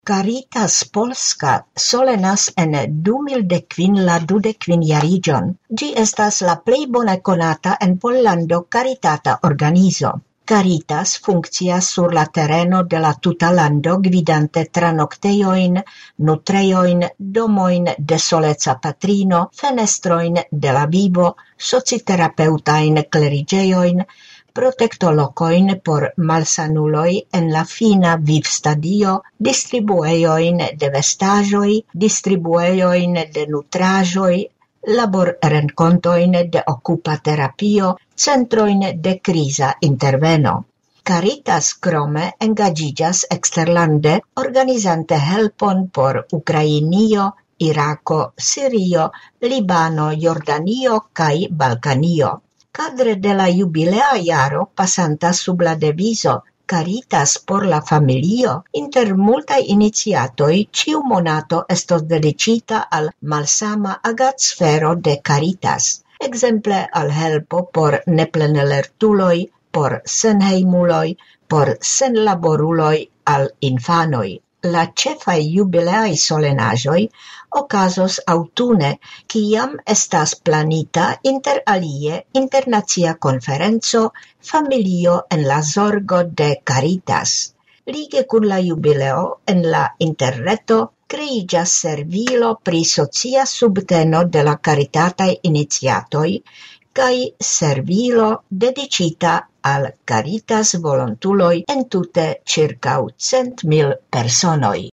Caritas Polska solenas en 2015 la 25 jariĝon. Ĝi estas la plej bone konata en Pollando karitata organizo. Caritas funkcias sur la tereno de la tuta lando gvidante tranoktejojn, nutrejojn, domojn de soleca patrino, fenestrojn de la vivo, sociterapeutajn kleriĝejojn, protektolokojn por malsanuloj en la fina vivstadio, distribuejojn de vestaĵoj, distribuejojn de nutraĵoj, laborrenkontojn de okupa terapio, centrojn de kriza interveno. Caritas krome engaĝiĝas eksterlande organizante helpon por Ukrainio, Irako, Sirio, Libano, Jordanio kaj Balkanio. Kadre de la jubilea jaro pasanta sub la devizo Caritas por la familio, inter multaj iniciatoj ĉiu monato estos dediĉita al malsama agadosfero de Caritas. Ekzemple al helpo por neplenelertuloj, por senhejmuloj, por senlaboruloj al infanoj. La ĉefaj jubileaj solenaĵoj okazos aŭtune, kiam estas planita inter alie internacia konferenco Familio en la zorgo de Caritas. Lige kun la jubileo en la interreto kreiĝas servilo pri socia subteno de la karitataj iniciatoj kaj servilo dediĉita al Caritas volontuloj entute ĉirkaŭ 100,000 personoj.